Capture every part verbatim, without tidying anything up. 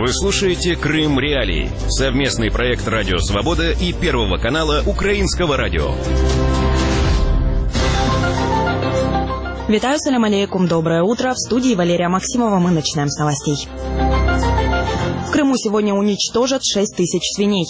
Вы слушаете «Крым Реалии» – совместный проект «Радио Свобода» и Первого канала Украинского радио. Витаю, салям алейкум, доброе утро. В студии Валерия Максимова мы начинаем с новостей. В Крыму сегодня уничтожат шесть тысяч свиней.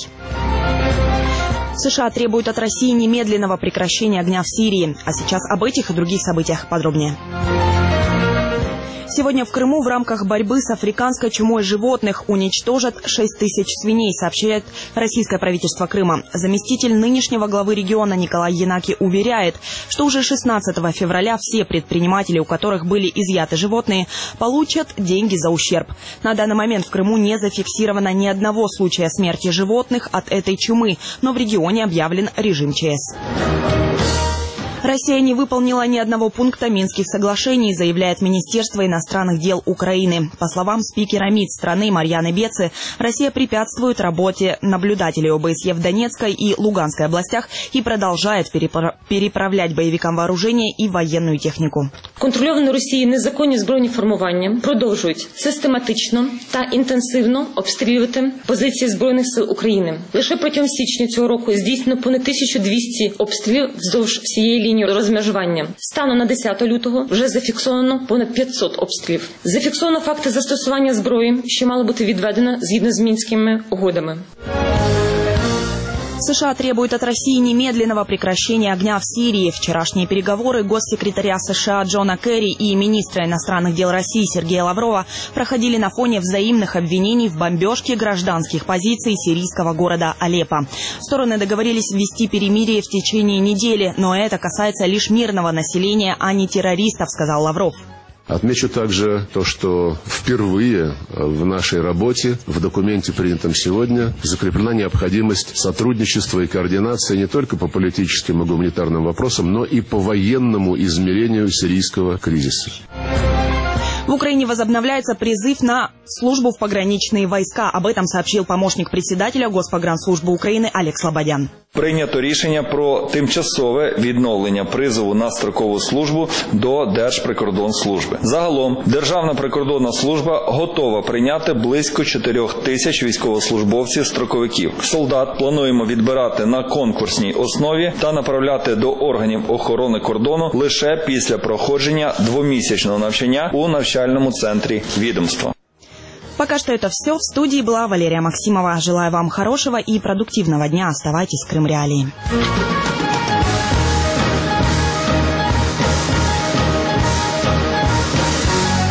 США требуют от России немедленного прекращения огня в Сирии. А сейчас об этих и других событиях подробнее. Сегодня в Крыму в рамках борьбы с африканской чумой животных уничтожат шесть тысяч свиней, сообщает российское правительство Крыма. Заместитель нынешнего главы региона Николай Янаки уверяет, что уже шестнадцатого февраля все предприниматели, у которых были изъяты животные, получат деньги за ущерб. На данный момент в Крыму не зафиксировано ни одного случая смерти животных от этой чумы, но в регионе объявлен режим ЧС. Россия не выполнила ни одного пункта Минских соглашений, заявляет Министерство иностранных дел Украины. По словам спикера МИД страны Марьяны Бецы, Россия препятствует работе наблюдателей ОБСЕ в Донецкой и Луганской областях и продолжает перепра- переправлять боевикам вооружение и военную технику. Контрольовані Росією незаконні збройні формування продовжують систематично та інтенсивно обстрілювати позиції Збройних сил України. Лише протягом січня цього року здійснено понад тисячу двісті обстрілів вздовж всієї лінії розмежування. Станом на десяте лютого вже зафіксовано понад п'ятсот обстрілів. Зафіксовано факти застосування зброї, що мало бути відведено згідно з Мінськими угодами. США требуют от России немедленного прекращения огня в Сирии. Вчерашние переговоры госсекретаря США Джона Керри и министра иностранных дел России Сергея Лаврова проходили на фоне взаимных обвинений в бомбежке гражданских позиций сирийского города Алеппо. Стороны договорились ввести перемирие в течение недели, но это касается лишь мирного населения, а не террористов, сказал Лавров. Отмечу также то, что впервые в нашей работе, в документе, принятом сегодня, закреплена необходимость сотрудничества и координации не только по политическим и гуманитарным вопросам, но и по военному измерению сирийского кризиса. В Украине возобновляется призыв на службу в пограничные войска. Об этом сообщил помощник председателя Госпогранслужбы України Олег Слободян. Прийнято рішення про тимчасове відновлення призову на строкову службу до Держприкордонслужби. Загалом, Державна прикордонна служба готова прийняти близько чотирьох тисяч військовослужбовців-строковиків. Солдат плануємо відбирати на конкурсній основі та направляти до органів охорони кордону лише після проходження двомісячного навчання у навчальному центрі відомства. Пока что это все. В студии была Валерия Максимова. Желаю вам хорошего и продуктивного дня. Оставайтесь в Крым Реалии.